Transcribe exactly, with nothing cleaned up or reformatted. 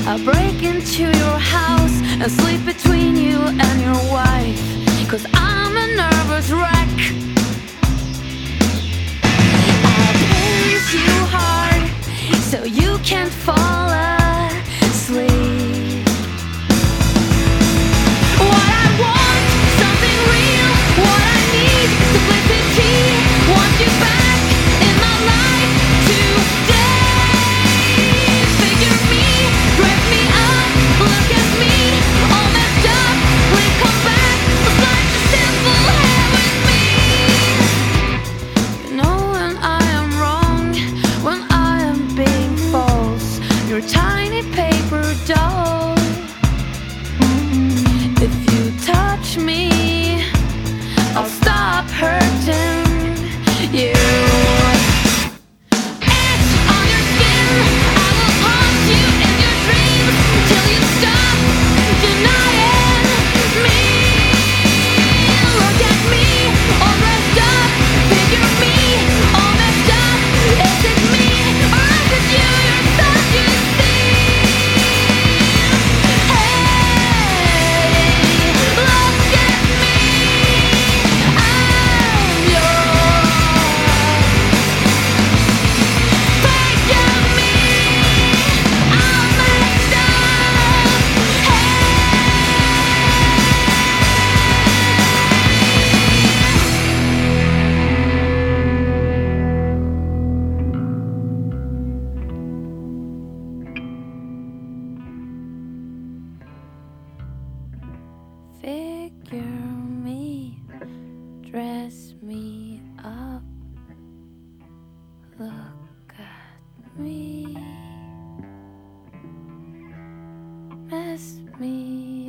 I'll break into your house and sleep between you and your wife, 'cause I'm a nervous wreck. I'll pinch you hard so you can't fall asleep. What I want, something real. What I need, simplicity. Want you back in my life today. Figure me, dress me up, look at me, all messed up. Please come back, let's life is simple here with me. You know when I am wrong, when I am being false. Your tiny paper doll. If you touch me, I'll stop hurting you. Itch on your skin, I will haunt you in your dreams till you stop denying me. Look at me, all dressed up. Figure me, all messed up. Is it me or is it you? You're such a thief. Hey, look at me, I'm yours. Figure me, all messed up. Figure me, dress me up, look at me, mess me